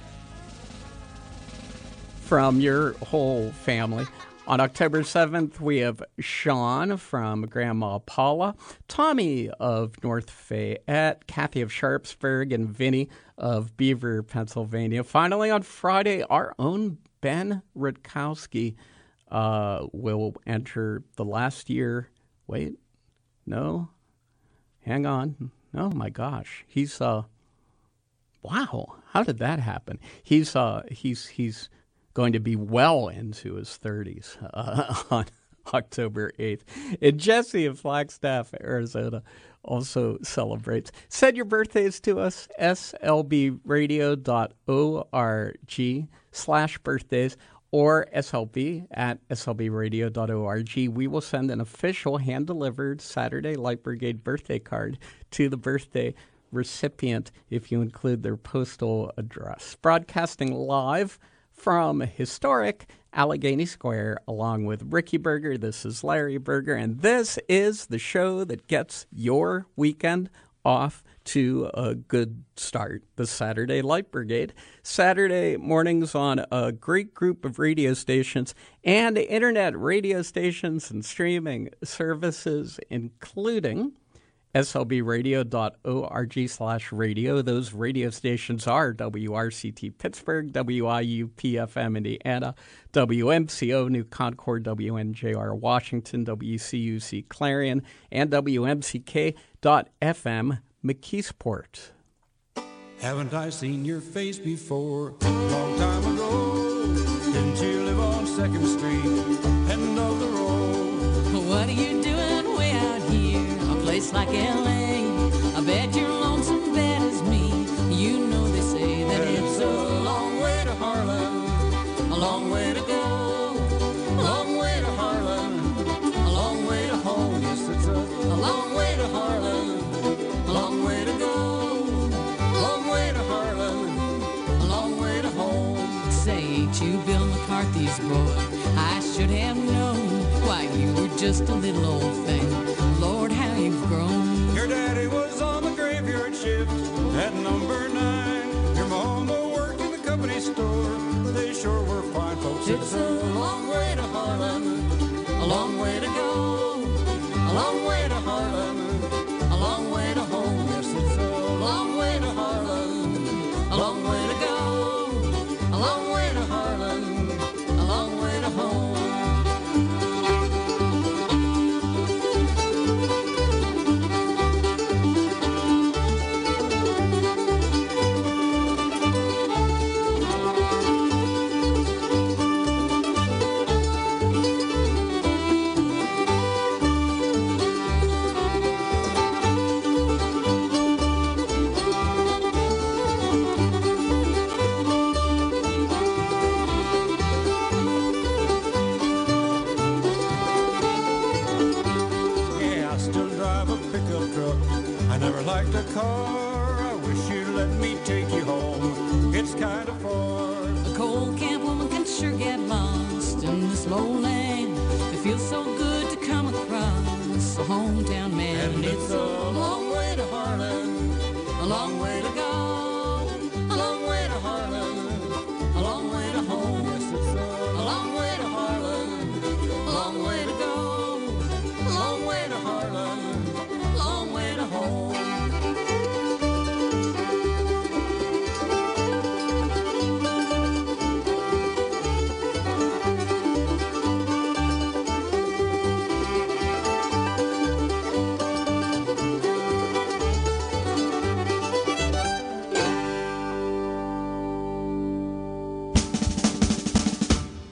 from your whole family. On October 7th, we have Sean from Grandma Paula, Tommy of North Fayette, Kathy of Sharpsburg, and Vinny of Beaver, Pennsylvania. Finally, on Friday, our own Ben Rutkowski will enter the last year. Wait, no, hang on. Oh, my gosh. He's, wow, how did that happen? He's going to be well into his 30s on October 8th. And Jesse of Flagstaff, Arizona, also celebrates. Send your birthdays to us, slbradio.org/birthdays or slb@slbradio.org. We will send an official hand-delivered Saturday Light Brigade birthday card to the birthday recipient if you include their postal address. Broadcasting live from historic Allegheny Square, along with Ricky Berger, this is Larry Berger, and this is the show that gets your weekend off to a good start, the Saturday Light Brigade. Saturday mornings on a great group of radio stations and internet radio stations and streaming services, including slbradio.org/radio. Those radio stations are WRCT Pittsburgh, WIUP-FM Indiana, WMCO New Concord, WNJR Washington, WCUC Clarion, and WMCK.FM McKeesport. Haven't I seen your face before? Long time ago. Didn't you live on 2nd Street, heading of the road? What are you doing way out here? A place like L.A. I bet you're lonesome bad as me. You know they say that it's a long way to Harlem, a long way to go, a long way to Harlem, a long way to home. Yes, it's a long way to Harlem, a long way to go, a long way to Harlem, a long way to home. Say, ain't you Bill McCarthy's boy? I should have known. Why, you were just a little old thing. Lord, how you've grown. Your daddy was on the graveyard shift at number 9. Your mama worked in the company store. They sure were fine folks. It's a long way to Harlem, a long way to go, a long way to Harlem, a long way to home. Yes, it's a long way to Harlem, a long way to go, a long way to Harlem, a long way to home. I never liked a car.